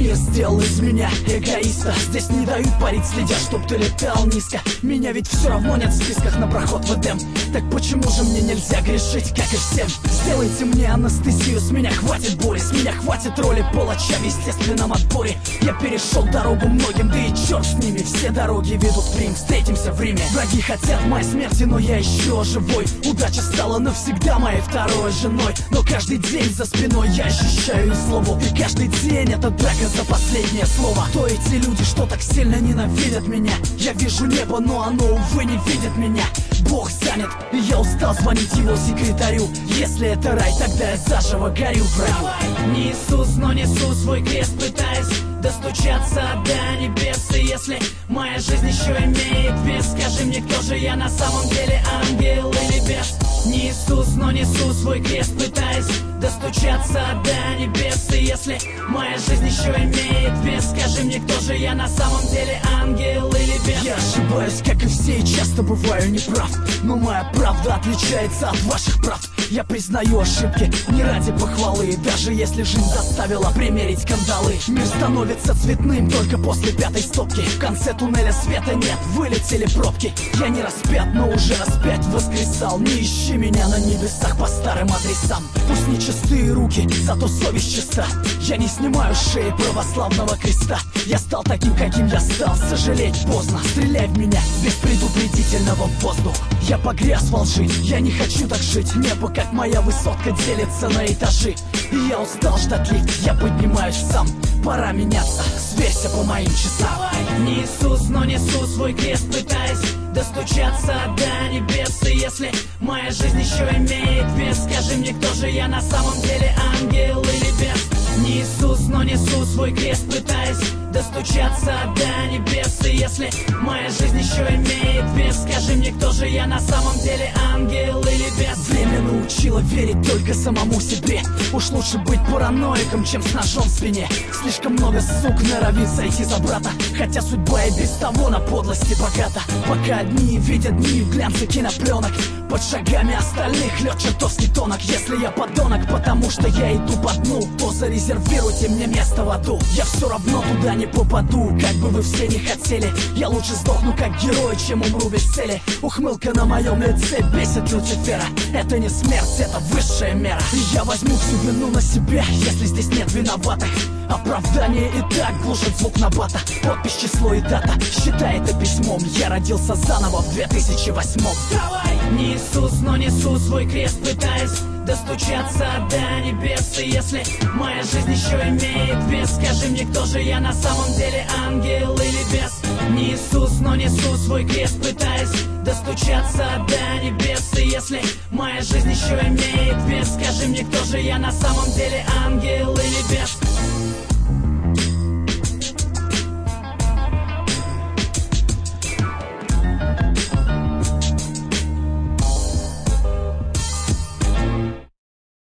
Мир сделал из меня эгоиста. Здесь не дают парить, следя, чтоб ты летал низко. Меня ведь все равно нет в списках на проход в Эдем. Так почему же мне нельзя грешить, как и всем? Сделайте мне анестезию, с меня хватит боли, с меня хватит роли палача в естественном отборе. Я перешел дорогу многим, да и черт с ними. Все дороги ведут в Рим, встретимся в Риме. Враги хотят моей смерти, но я еще живой. Удача стала навсегда моей второй женой. Но каждый день за спиной я ощущаю злобу. И каждый день это драка за последнее слово. Кто эти люди, что так сильно ненавидят меня? Я вижу небо, но оно, увы, не видит меня. Бог занят, и я устал звонить его секретарю. Если это рай, тогда я заживо горю в раю. Давай, не Иисус, но несу свой крест, пытаясь достучаться до небес. И если моя жизнь еще имеет вес, скажи мне, кто же я на самом деле, ангел или бес? Не Иисус, но несу свой крест, пытаясь достучаться до небес. И если моя жизнь еще имеет вес, скажи мне, кто же я на самом деле, ангел или бес? Я ошибаюсь, как и все, и часто бываю неправ, но моя правда отличается от ваших прав. Я признаю ошибки не ради похвалы, даже если жизнь заставила примерить кандалы. Мир становится цветным только после пятой стопки. В конце туннеля света нет, вылетели пробки. Я не распят, но уже распять воскресал. Не ищи меня на небесах по старым адресам. Пусть не чистые руки, зато совесть чиста. Я не снимаю с шеи православного креста. Я стал таким, каким я стал, сожалеть поздно. Стреляй в меня без предупредительного в воздух. Я погряз во лжи, я не хочу так жить. Небо, как моя высотка, делится на этажи. И я устал ждать лифт, я поднимаюсь сам. Пора меняться, сверься по моим часам. Давай, не Иисус, но несу свой крест, пытаясь достучаться до небес. И если моя жизнь еще имеет вес, скажи мне, кто же я на самом деле, ангел или бес? Не Иисус, но несу свой крест, пытаясь достучаться до небес. И если моя жизнь еще имеет вес, скажи мне, кто же я на самом деле, ангел или бес? Время научило верить только самому себе. Уж лучше быть параноиком, чем с ножом в спине. Слишком много сук норовит сойти за брата, хотя судьба и без того на подлости богата. Пока одни видят дни в глянце кинопленок, под шагами остальных лед чертовски тонок. Если я подонок, потому что я иду по дну, то зарезервируйте мне место в аду. Я все равно туда не попаду, как бы вы все не хотели. Я лучше сдохну как герой, чем умру без цели. Ухмылка на моем лице бесит Люцифера. Это не смерть, это высшая мера. И я возьму всю вину на себя, если здесь нет виноватых. Оправдание и так глушит звук набата. Подпись, число и дата, считай это письмом. Я родился заново в 2008. Давай, не Иисус, но несу свой крест, пытаясь достучаться до небес. И если моя жизнь еще имеет вес, скажи мне, кто же я на самом деле, ангел или бес? Не Иисус, но несу свой крест, пытаясь достучаться до небес. И если моя жизнь еще имеет вес, скажи мне, кто же я на самом деле, ангел или бес?